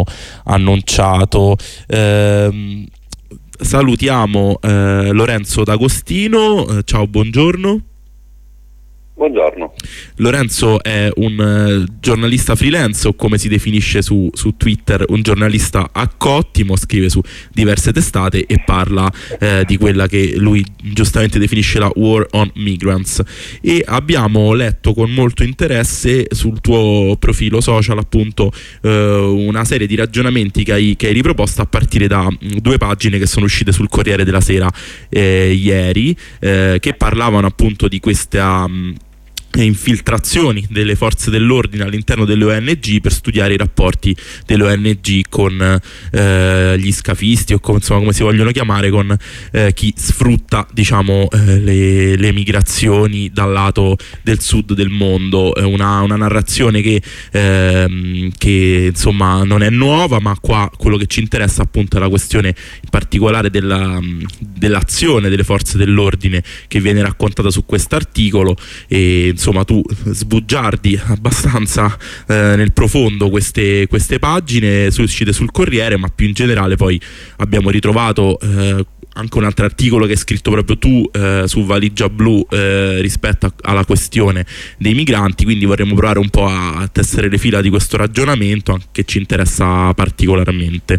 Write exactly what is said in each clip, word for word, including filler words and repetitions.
annunciato. Ehm, salutiamo eh, Lorenzo D'Agostino. Eh, ciao, buongiorno. Buongiorno. Lorenzo è un uh, giornalista freelance, o come si definisce su, su Twitter, un giornalista a cottimo, scrive su diverse testate e parla eh, di quella che lui giustamente definisce la War on Migrants. E abbiamo letto con molto interesse sul tuo profilo social appunto eh, una serie di ragionamenti che hai, che hai riproposto a partire da mh, due pagine che sono uscite sul Corriere della Sera eh, ieri, eh, che parlavano appunto di questa mh, infiltrazioni delle forze dell'ordine all'interno delle O N G per studiare i rapporti delle O N G con eh, gli scafisti, o come, insomma, come si vogliono chiamare, con eh, chi sfrutta, diciamo, eh, le, le migrazioni dal lato del sud del mondo. È una, una narrazione che, ehm, che insomma non è nuova, ma qua quello che ci interessa appunto è la questione in particolare della, dell'azione delle forze dell'ordine che viene raccontata su quest'articolo. E insomma tu sbugiardi abbastanza eh, nel profondo queste, queste pagine uscite sul Corriere, ma più in generale poi abbiamo ritrovato eh, anche un altro articolo che hai scritto proprio tu eh, su Valigia Blu eh, rispetto a, alla questione dei migranti, quindi vorremmo provare un po' a tessere le fila di questo ragionamento che ci interessa particolarmente.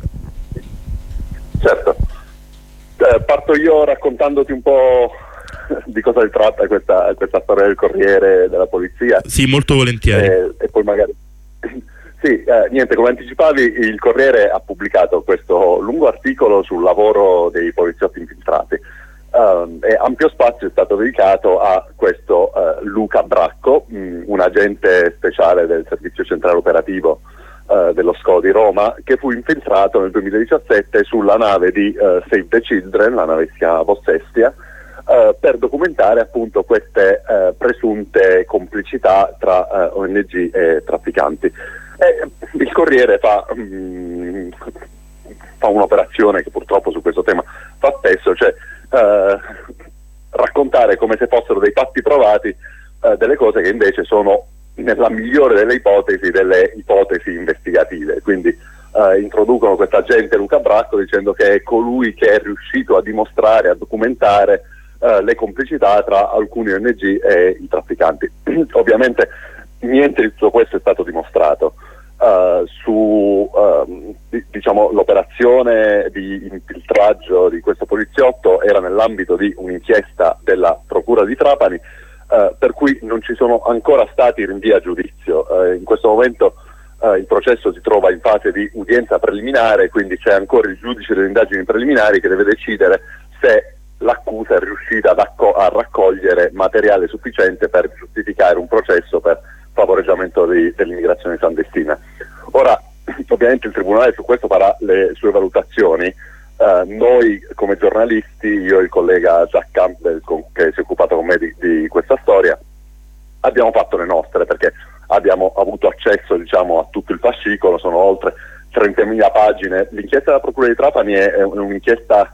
Certo, eh, parto io raccontandoti un po' di cosa si tratta questa, questa storia del Corriere, della polizia. Sì, molto volentieri. E, e poi magari... Sì, eh, niente, come anticipavi, il Corriere ha pubblicato questo lungo articolo sul lavoro dei poliziotti infiltrati. Um, e ampio spazio è stato dedicato a questo uh, Luca Bracco, mh, un agente speciale del Servizio Centrale Operativo uh, dello S C O di Roma, che fu infiltrato nel duemiladiciassette sulla nave di uh, Save the Children, la nave si chiama Possestia, Uh, per documentare appunto queste uh, presunte complicità tra uh, O N G e trafficanti. E il Corriere fa, um, fa un'operazione che purtroppo su questo tema fa spesso, cioè uh, raccontare come se fossero dei fatti provati uh, delle cose che invece sono, nella migliore delle ipotesi, delle ipotesi investigative. Quindi uh, introducono questa agente Luca Bracco dicendo che è colui che è riuscito a dimostrare, a documentare Uh, le complicità tra alcuni O N G e i trafficanti. Ovviamente niente di tutto questo è stato dimostrato. Uh, su uh, di, diciamo l'operazione di infiltraggio di questo poliziotto era nell'ambito di un'inchiesta della Procura di Trapani, uh, per cui non ci sono ancora stati rinvii a giudizio. Uh, in questo momento uh, il processo si trova in fase di udienza preliminare, quindi c'è ancora il giudice delle indagini preliminari che deve decidere se l'accusa è riuscita ad acco- a raccogliere materiale sufficiente per giustificare un processo per favoreggiamento di, dell'immigrazione clandestina. Ora, ovviamente il Tribunale su questo farà le sue valutazioni. Uh, noi come giornalisti, io e il collega Jack Campbell con, che si è occupato con me di, di questa storia, abbiamo fatto le nostre, perché abbiamo avuto accesso, diciamo, a tutto il fascicolo. Sono oltre trentamila pagine. L'inchiesta della Procura di Trapani è, è un'inchiesta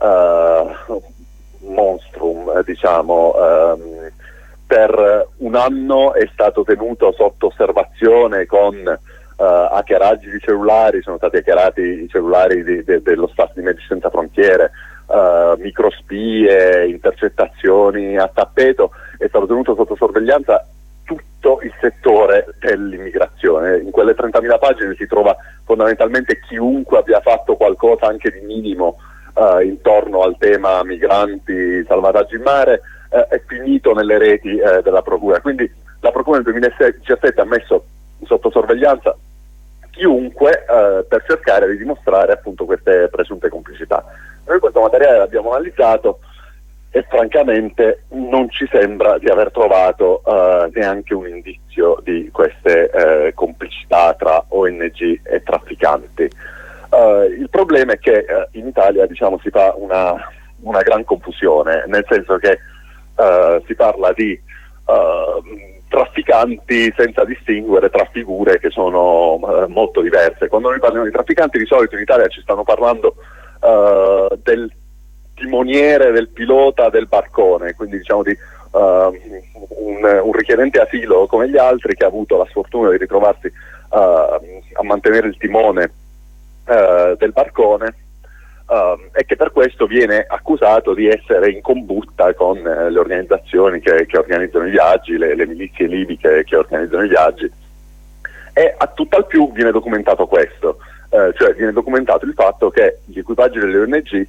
Uh, monstrum, eh, diciamo. Um, per un anno è stato tenuto sotto osservazione con uh, hackeraggi di cellulari, sono stati hackerati i cellulari di, de, dello staff di Medici Senza Frontiere, uh, microspie, intercettazioni a tappeto. È stato tenuto sotto sorveglianza tutto il settore dell'immigrazione. In quelle trentamila pagine si trova fondamentalmente chiunque abbia fatto qualcosa anche di minimo Uh, intorno al tema migranti, salvataggi in mare, uh, è finito nelle reti uh, della Procura. Quindi la Procura nel duemiladiciassette ha messo sotto sorveglianza chiunque uh, per cercare di dimostrare appunto queste presunte complicità. Noi questo materiale l'abbiamo analizzato e francamente non ci sembra di aver trovato uh, neanche un indizio di queste uh, complicità tra O N G e trafficanti. Uh, il problema è che uh, in Italia, diciamo, si fa una, una gran confusione, nel senso che uh, si parla di uh, trafficanti senza distinguere tra figure che sono uh, molto diverse. Quando noi parliamo di trafficanti, di solito in Italia ci stanno parlando uh, del timoniere, del pilota del barcone, quindi diciamo di uh, un, un richiedente asilo come gli altri che ha avuto la sfortuna di ritrovarsi a mantenere il timone uh, del barcone, uh, e che per questo viene accusato di essere in combutta con uh, le organizzazioni che, che organizzano i viaggi, le, le milizie libiche che organizzano i viaggi. E a tutt'al più viene documentato questo, uh, cioè viene documentato il fatto che gli equipaggi delle O N G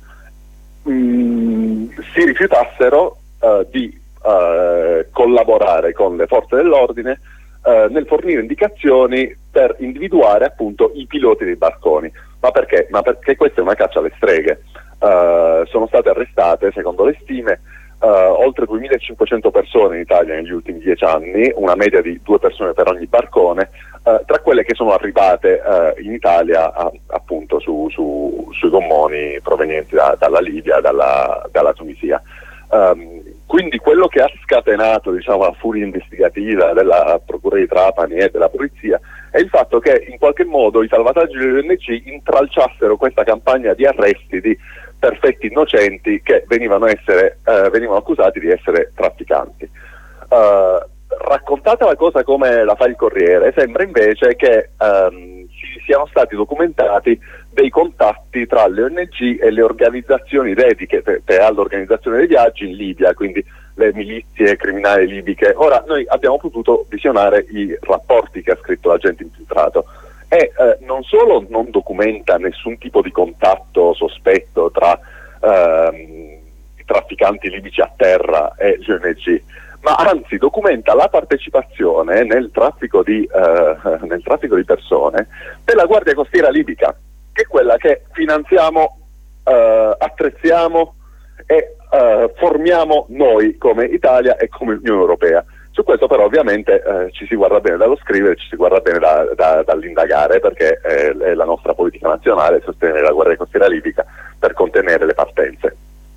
mh, si rifiutassero uh, di uh, collaborare con le forze dell'ordine Uh, nel fornire indicazioni per individuare appunto i piloti dei barconi. Ma perché? Ma perché questa è una caccia alle streghe. Uh, sono state arrestate, secondo le stime, uh, oltre duemilacinquecento persone in Italia negli ultimi dieci anni, una media di due persone per ogni barcone, uh, tra quelle che sono arrivate uh, in Italia uh, appunto su, su, sui gommoni provenienti da, dalla Libia, dalla, dalla Tunisia. Um, quindi quello che ha scatenato, diciamo, la furia investigativa della Procura di Trapani e della polizia è il fatto che in qualche modo i salvataggi delle O N G intralciassero questa campagna di arresti di perfetti innocenti che venivano, essere, eh, venivano accusati di essere trafficanti. Uh, raccontata la cosa come la fa il Corriere, sembra invece che um, ci siano stati documentati dei contatti tra le O N G e le organizzazioni dedicate all'organizzazione dei viaggi in Libia, quindi le milizie criminali libiche. Ora, noi abbiamo potuto visionare i rapporti che ha scritto l'agente infiltrato e eh, non solo non documenta nessun tipo di contatto sospetto tra ehm, i trafficanti libici a terra e le O N G, ma anzi documenta la partecipazione nel traffico di, eh, nel traffico di persone della Guardia Costiera libica, che è quella che finanziamo, eh, attrezziamo e eh, formiamo noi come Italia e come Unione Europea. Su questo però ovviamente eh, ci si guarda bene dallo scrivere, ci si guarda bene da, da, dall'indagare, perché è, è la nostra politica nazionale sostenere la Guardia Costiera libica per contenere le partenze.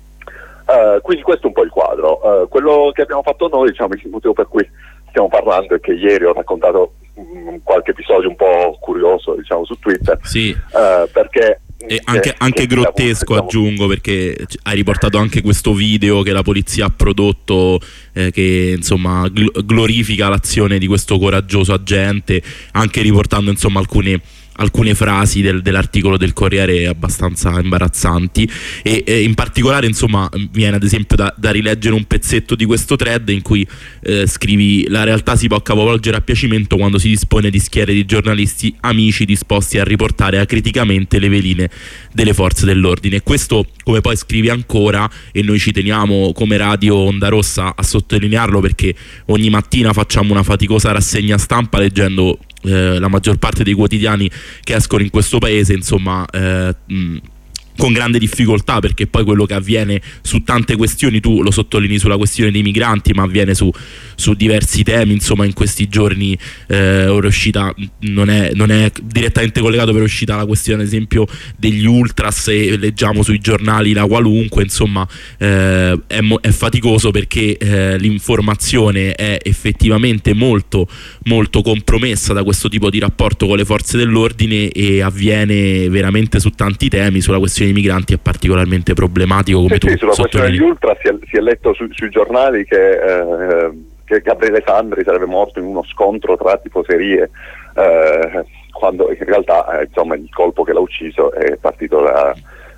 Uh, quindi questo è un po' il quadro. Uh, quello che abbiamo fatto noi, diciamo, il motivo per cui stiamo parlando è che ieri ho raccontato um, qualche episodio un po' curioso, diciamo, su Twitter, sì. uh, perché e anche, che, anche che grottesco, diciamo, aggiungo, perché hai riportato anche questo video che la polizia ha prodotto, eh, che insomma gl- glorifica l'azione di questo coraggioso agente, anche riportando insomma alcune alcune frasi del, dell'articolo del Corriere abbastanza imbarazzanti e, e in particolare insomma viene ad esempio da, da rileggere un pezzetto di questo thread in cui eh, scrivi: la realtà si può capovolgere a piacimento quando si dispone di schiere di giornalisti amici disposti a riportare acriticamente le veline delle forze dell'ordine. Questo, come poi scrivi ancora, e noi ci teniamo come Radio Onda Rossa a sottolinearlo, perché ogni mattina facciamo una faticosa rassegna stampa leggendo Eh, la maggior parte dei quotidiani che escono in questo paese, insomma, eh, mh, con grande difficoltà, perché poi quello che avviene su tante questioni, tu lo sottolinei sulla questione dei migranti, ma avviene su, su diversi temi, insomma in questi giorni eh, ora è uscita, non è, non è direttamente collegato, però è uscita la questione ad esempio degli ultras e leggiamo sui giornali la qualunque, insomma eh, è, è faticoso perché eh, l'informazione è effettivamente molto molto compromessa da questo tipo di rapporto con le forze dell'ordine e avviene veramente su tanti temi. Sulla questione dei migranti è particolarmente problematico, come sì, tu sì, sulla questione degli ultra si è, si è letto su, sui giornali che, eh, che Gabriele Sandri sarebbe morto in uno scontro tra tifoserie, eh, quando in realtà eh, insomma il colpo che l'ha ucciso è partito da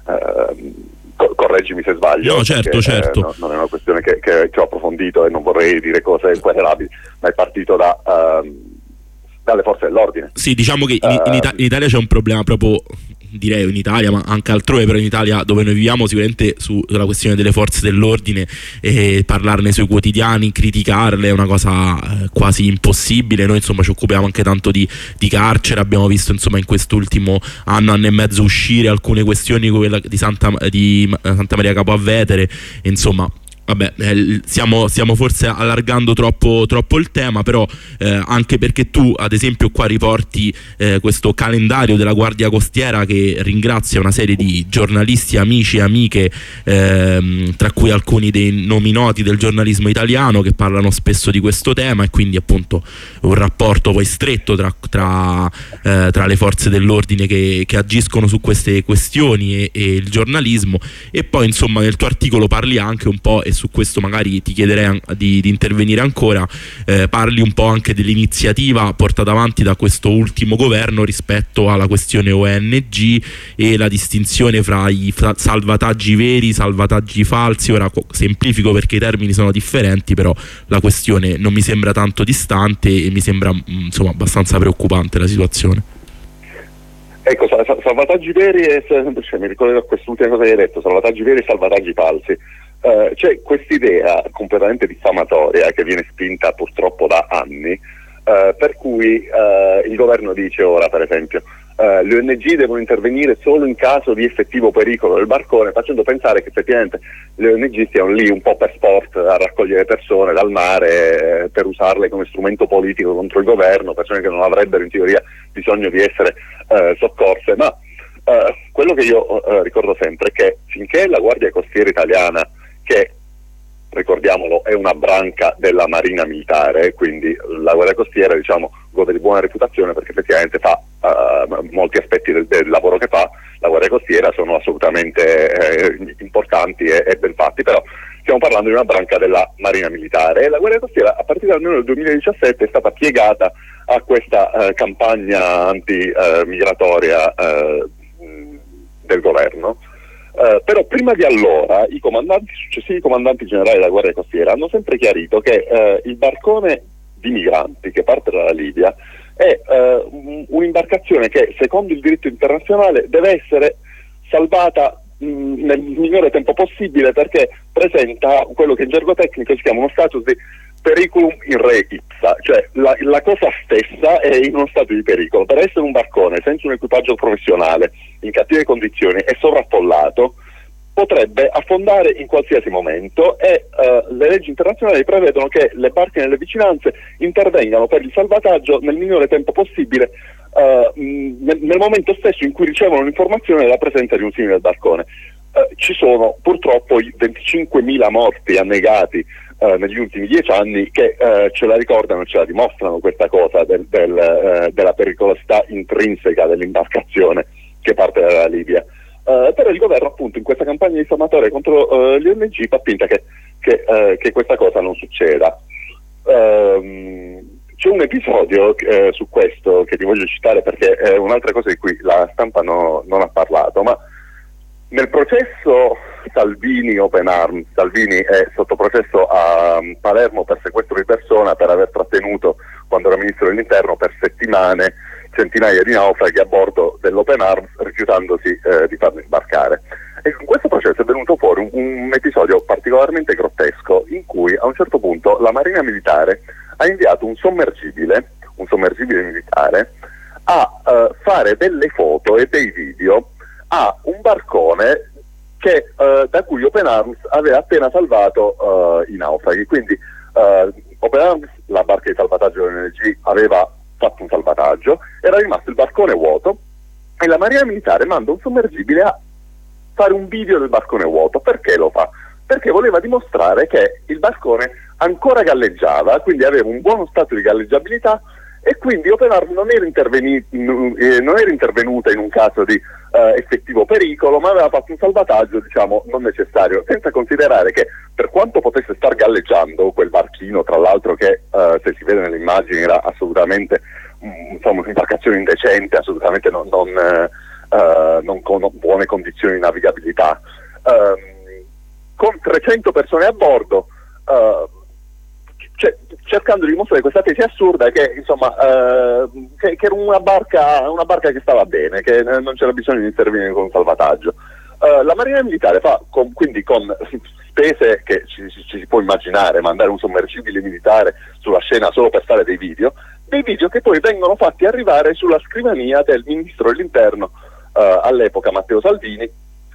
eh, co- correggimi se sbaglio. No, certo, perché, certo. Eh, no, non è una questione che, che, che ho approfondito e non vorrei dire cose inquestionabili, ma è partito da uh, dalle forze dell'ordine. Sì, diciamo che in, in, Ita- in Italia c'è un problema proprio, direi in Italia ma anche altrove, però in Italia dove noi viviamo sicuramente su, sulla questione delle forze dell'ordine, e parlarne sui quotidiani, criticarle è una cosa eh, quasi impossibile. Noi insomma ci occupiamo anche tanto di, di carcere, abbiamo visto insomma in quest'ultimo anno, anno e mezzo uscire alcune questioni, quella di Santa, di Santa Maria Capua Vetere, e insomma vabbè, eh, stiamo, stiamo forse allargando troppo, troppo il tema, però eh, anche perché tu ad esempio qua riporti eh, questo calendario della Guardia Costiera che ringrazia una serie di giornalisti, amici e amiche, ehm, tra cui alcuni dei nomi noti del giornalismo italiano, che parlano spesso di questo tema, e quindi appunto un rapporto poi stretto tra, tra, eh, tra le forze dell'ordine che, che agiscono su queste questioni e, e il giornalismo. E poi insomma nel tuo articolo parli anche un po', e su questo magari ti chiederei an- di, di intervenire ancora, eh, parli un po' anche dell'iniziativa portata avanti da questo ultimo governo rispetto alla questione O N G e la distinzione fra i fra- salvataggi veri, salvataggi falsi. Ora co- semplifico perché i termini sono differenti, però la questione non mi sembra tanto distante e mi sembra mh, insomma abbastanza preoccupante la situazione. Ecco, sal- salvataggi veri e, cioè, mi ricordo quest'ultima cosa che hai detto, salvataggi veri e salvataggi falsi. Uh, c'è quest'idea completamente diffamatoria che viene spinta purtroppo da anni, uh, per cui uh, il governo dice ora, per esempio, uh, le O N G devono intervenire solo in caso di effettivo pericolo del barcone, facendo pensare che effettivamente le O N G stiano lì un po' per sport a raccogliere persone dal mare, eh, per usarle come strumento politico contro il governo, persone che non avrebbero in teoria bisogno di essere uh, soccorse. Ma uh, quello che io uh, ricordo sempre è che finché la Guardia Costiera italiana, che ricordiamolo è una branca della Marina Militare, quindi la Guardia Costiera, diciamo, gode di buona reputazione perché effettivamente fa uh, molti aspetti del, del lavoro che fa la Guardia Costiera sono assolutamente eh, importanti e, e ben fatti, però stiamo parlando di una branca della Marina Militare e la Guardia Costiera a partire almeno del duemiladiciassette è stata piegata a questa uh, campagna anti-migratoria uh, uh, del governo. Uh, però prima di allora i comandanti, successivi comandanti generali della Guardia Costiera hanno sempre chiarito che uh, il barcone di migranti che parte dalla Libia è uh, un'imbarcazione che secondo il diritto internazionale deve essere salvata mh, nel minore tempo possibile perché presenta quello che in gergo tecnico si chiama uno status di periculum in re ipsa, cioè la, la cosa stessa è in uno stato di pericolo. Per essere un barcone senza un equipaggio professionale, in cattive condizioni e sovraffollato, potrebbe affondare in qualsiasi momento e uh, le leggi internazionali prevedono che le barche nelle vicinanze intervengano per il salvataggio nel minore tempo possibile, uh, nel, nel momento stesso in cui ricevono l'informazione della presenza di un simile barcone. Uh, ci sono purtroppo i venticinquemila morti annegati Uh, negli ultimi dieci anni che uh, ce la ricordano e ce la dimostrano questa cosa del, del, uh, della pericolosità intrinseca dell'imbarcazione che parte dalla Libia. Uh, però il governo appunto in questa campagna diffamatoria contro uh, gli O N G fa finta che, che, uh, che questa cosa non succeda. Uh, c'è un episodio uh, su questo che ti voglio citare perché è un'altra cosa di cui la stampa no, non ha parlato, ma nel processo Salvini Open Arms, Salvini è sotto processo a Palermo per sequestro di persona per aver trattenuto, quando era ministro dell'interno, per settimane centinaia di naufraghi a bordo dell'Open Arms rifiutandosi eh, di farli sbarcare. E in questo processo è venuto fuori un, un episodio particolarmente grottesco in cui a un certo punto la Marina Militare ha inviato un sommergibile, un sommergibile militare a eh, fare delle foto e dei video a un barcone che, uh, da cui Open Arms aveva appena salvato uh, i naufraghi. Quindi uh, Open Arms, la barca di salvataggio dell'O N G, aveva fatto un salvataggio, era rimasto il barcone vuoto e la Marina Militare manda un sommergibile a fare un video del barcone vuoto. Perché lo fa? Perché voleva dimostrare che il barcone ancora galleggiava, quindi aveva un buono stato di galleggiabilità e quindi Open Arms non era, eh, non era intervenuta in un caso di eh, effettivo pericolo, ma aveva fatto un salvataggio, diciamo, non necessario, senza considerare che per quanto potesse star galleggiando quel barchino, tra l'altro che eh, se si vede nelle immagini era assolutamente mh, insomma, un'imbarcazione indecente, assolutamente non, non, eh, non con buone condizioni di navigabilità, eh, con trecento persone a bordo, eh, Cioè, cercando di dimostrare questa tesi assurda che insomma eh, che, che era una barca, una barca che stava bene, che non c'era bisogno di intervenire con un salvataggio. Uh, la Marina Militare fa con, quindi con spese che ci, ci, ci si può immaginare, mandare un sommergibile militare sulla scena solo per fare dei video, dei video che poi vengono fatti arrivare sulla scrivania del ministro dell'interno uh, all'epoca Matteo Salvini,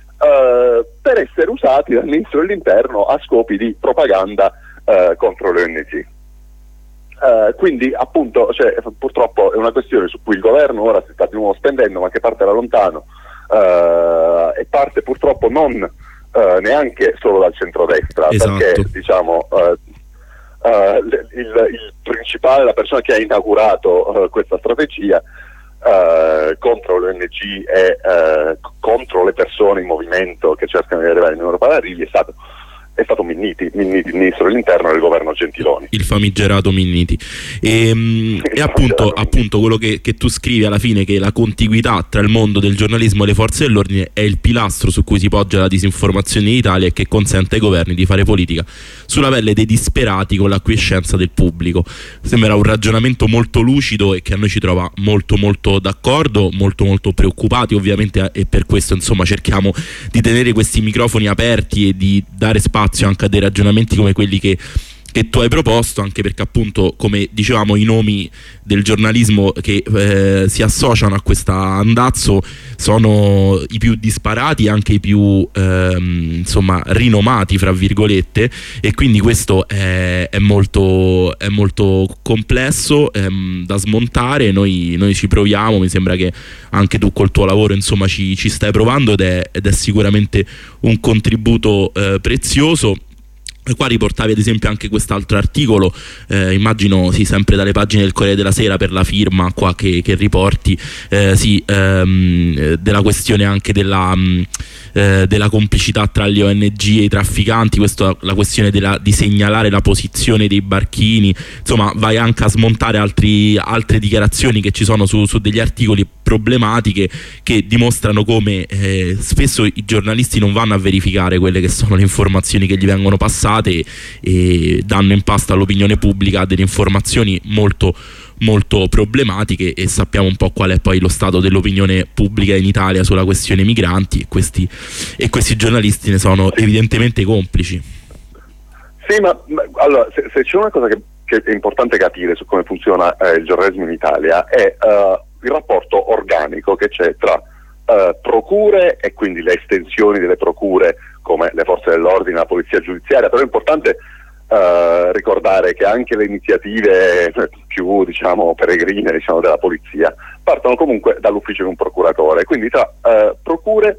uh, per essere usati dal ministro dell'interno a scopi di propaganda Uh, contro le O N G. Uh, quindi appunto cioè, purtroppo è una questione su cui il governo ora si sta di nuovo spendendo, ma che parte da lontano uh, e parte purtroppo non uh, neanche solo dal centrodestra, esatto. Perché diciamo uh, uh, il, il principale, la persona che ha inaugurato uh, questa strategia uh, contro le O N G e uh, contro le persone in movimento che cercano di arrivare in Europa alla Libia è stato è stato Minniti, Minniti, il ministro dell'interno del governo Gentiloni. Il famigerato Minniti. E, e appunto, appunto quello che, che tu scrivi alla fine, che la contiguità tra il mondo del giornalismo e le forze dell'ordine è il pilastro su cui si poggia la disinformazione in Italia e che consente ai governi di fare politica sulla pelle dei disperati con l'acquiescenza del pubblico. Sembra un ragionamento molto lucido e che a noi ci trova molto molto d'accordo, molto molto preoccupati ovviamente, e per questo insomma cerchiamo di tenere questi microfoni aperti e di dare spazio anche a dei ragionamenti come quelli che, che tu hai proposto, anche perché appunto, come dicevamo, i nomi del giornalismo che eh, si associano a questo andazzo sono i più disparati, anche i più ehm, insomma rinomati fra virgolette, e quindi questo è, è, molto, è molto complesso ehm, da smontare. Noi, noi ci proviamo, mi sembra che anche tu col tuo lavoro insomma ci, ci stai provando, ed è, ed è sicuramente un contributo eh, prezioso. Qua riportavi ad esempio anche quest'altro articolo, eh, immagino sì, sempre dalle pagine del Corriere della Sera, per la firma qua che, che riporti, eh, sì, ehm, della questione anche della, mh, eh, della complicità tra le O N G e i trafficanti, questa, la questione della, di segnalare la posizione dei barchini, insomma vai anche a smontare altri, altre dichiarazioni che ci sono su, su degli articoli problematiche che dimostrano come eh, spesso i giornalisti non vanno a verificare quelle che sono le informazioni che gli vengono passate e danno in pasto all'opinione pubblica delle informazioni molto molto problematiche, e sappiamo un po' qual è poi lo stato dell'opinione pubblica in Italia sulla questione migranti, e questi, e questi giornalisti ne sono evidentemente complici. Sì, ma, ma allora se, se c'è una cosa che, che è importante capire su come funziona eh, il giornalismo in Italia è uh, il rapporto organico che c'è tra uh, procure e quindi le estensioni delle procure come le forze dell'ordine, la polizia giudiziaria. Però è importante uh, ricordare che anche le iniziative più diciamo peregrine diciamo, della polizia partono comunque dall'ufficio di un procuratore, quindi tra uh, procure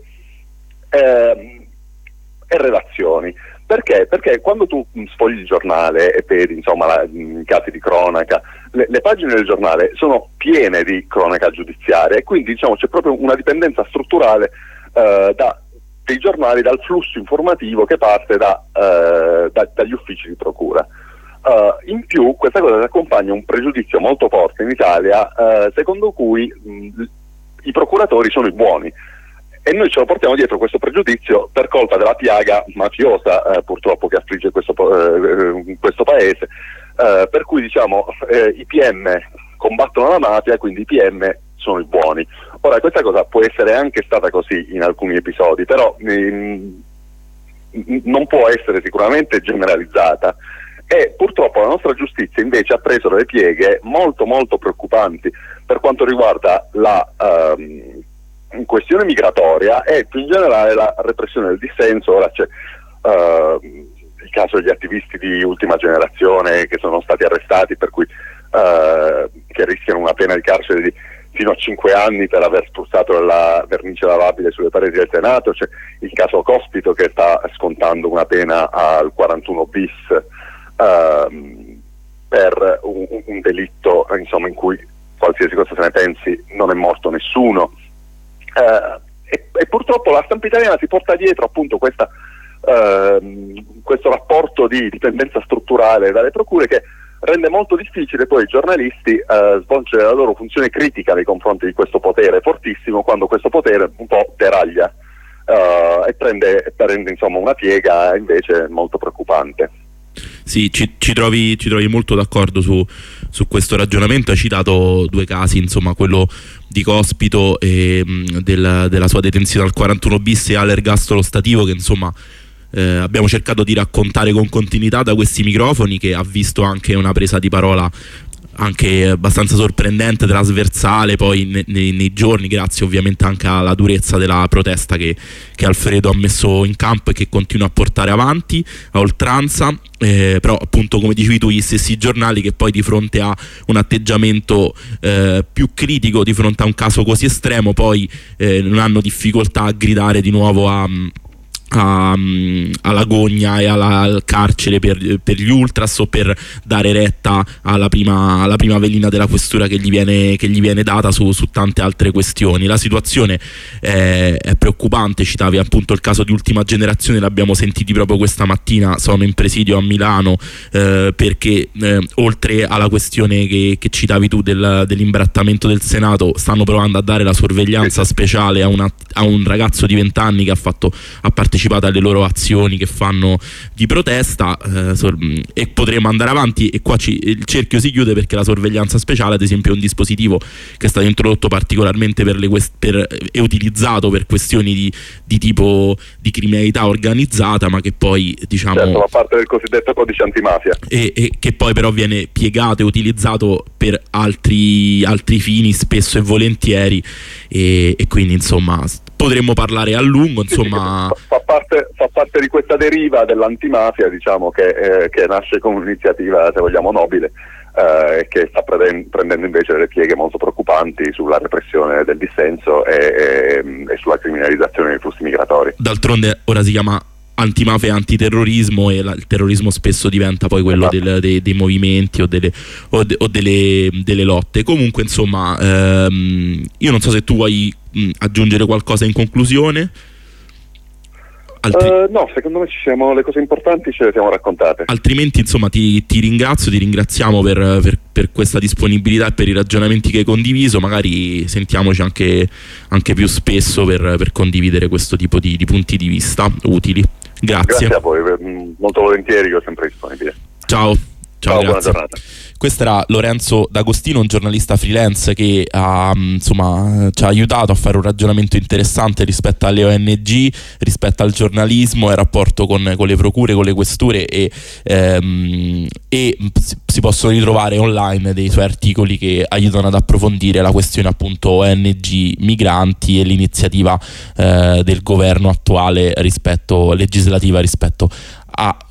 eh, e redazioni. Perché? Perché quando tu sfogli il giornale e vedi insomma la, i casi di cronaca, le, le pagine del giornale sono piene di cronaca giudiziaria, e quindi diciamo c'è proprio una dipendenza strutturale uh, da dei giornali dal flusso informativo che parte da, uh, da, dagli uffici di procura. Uh, in più questa cosa si accompagna a un pregiudizio molto forte in Italia uh, secondo cui mh, i procuratori sono i buoni, e noi ce lo portiamo dietro questo pregiudizio per colpa della piaga mafiosa uh, purtroppo che affligge questo, uh, questo paese, uh, per cui diciamo uh, i P M combattono la mafia, quindi i P M sono i buoni. Ora questa cosa può essere anche stata così in alcuni episodi, però ehm, non può essere sicuramente generalizzata, e purtroppo la nostra giustizia invece ha preso delle pieghe molto molto preoccupanti per quanto riguarda la ehm, questione migratoria e più in generale la repressione del dissenso. Ora c'è uh, il caso degli attivisti di Ultima Generazione che sono stati arrestati, per cui uh, che rischiano una pena di carcere di fino a cinque anni per aver spruzzato la vernice lavabile sulle pareti del Senato. C'è il caso Cospito che sta scontando una pena al quarantuno bis uh, per un, un delitto insomma in cui, qualsiasi cosa se ne pensi, non è morto nessuno. Uh, e, e purtroppo la stampa italiana si porta dietro appunto questa, uh, questo rapporto di dipendenza strutturale dalle procure che rende molto difficile poi ai giornalisti uh, svolgere la loro funzione critica nei confronti di questo potere fortissimo, quando questo potere un po' deraglia uh, e prende, prende insomma una piega invece molto preoccupante. Sì, ci, ci, trovi, ci trovi molto d'accordo su, su questo ragionamento. Hai citato due casi, insomma quello di Cospito e mh, del, della sua detenzione al quarantuno bis e all'ergastolo stativo, che insomma eh, abbiamo cercato di raccontare con continuità da questi microfoni, che ha visto anche una presa di parola anche abbastanza sorprendente, trasversale poi nei, nei, nei giorni, grazie ovviamente anche alla durezza della protesta che, che Alfredo ha messo in campo e che continua a portare avanti a oltranza. Eh, però appunto, come dicevi tu, gli stessi giornali che poi di fronte a un atteggiamento eh, più critico di fronte a un caso così estremo poi eh, non hanno difficoltà a gridare di nuovo a A, alla gogna e alla, al carcere per, per gli ultras, o per dare retta alla prima, alla prima velina della questura che gli viene, che gli viene data su, su tante altre questioni. La situazione è, è preoccupante. Citavi appunto il caso di Ultima Generazione, l'abbiamo sentiti proprio questa mattina, sono in presidio a Milano eh, perché eh, oltre alla questione che, che citavi tu del, dell'imbrattamento del Senato, stanno provando a dare la sorveglianza speciale a, una, a un ragazzo di venti anni che ha fatto ha partecipato alle loro azioni che fanno di protesta, eh, sor- e potremo andare avanti, e qua ci, il cerchio si chiude, perché la sorveglianza speciale ad esempio è un dispositivo che è stato introdotto particolarmente per le quest- per, è utilizzato per questioni di, di tipo di criminalità organizzata, ma che poi diciamo certo, fa parte del cosiddetto codice antimafia, e, e che poi però viene piegato e utilizzato per altri, altri fini spesso e volentieri, e, e quindi insomma potremmo parlare a lungo, insomma. Fa, fa, parte, fa parte di questa deriva dell'antimafia, diciamo, che, eh, che nasce come un'iniziativa, se vogliamo, nobile, e eh, che sta preden- prendendo invece delle pieghe molto preoccupanti sulla repressione del dissenso e, e, e sulla criminalizzazione dei flussi migratori. D'altronde ora si chiama antimafia e antiterrorismo, e la, il terrorismo spesso diventa poi quello esatto. del, dei, dei movimenti o, delle, o, de, o delle, delle lotte. Comunque insomma ehm, io non so se tu vuoi mh, aggiungere qualcosa in conclusione. Altri... Uh, no, secondo me ci siamo, le cose importanti ce le siamo raccontate. Altrimenti insomma ti, ti ringrazio, ti ringraziamo per, per, per questa disponibilità e per i ragionamenti che hai condiviso. Magari sentiamoci anche, anche più spesso per, per condividere questo tipo di, di punti di vista utili. Grazie. Grazie a voi, molto volentieri, io sempre disponibile. Ciao. Ciao, Ciao, buona giornata. Questo era Lorenzo D'Agostino, un giornalista freelance che ha, insomma, ci ha aiutato a fare un ragionamento interessante rispetto alle O N G, rispetto al giornalismo e al rapporto con, con le procure, con le questure, e, ehm, e si possono ritrovare online dei suoi articoli che aiutano ad approfondire la questione appunto O N G migranti e l'iniziativa eh, del governo attuale rispetto legislativa rispetto a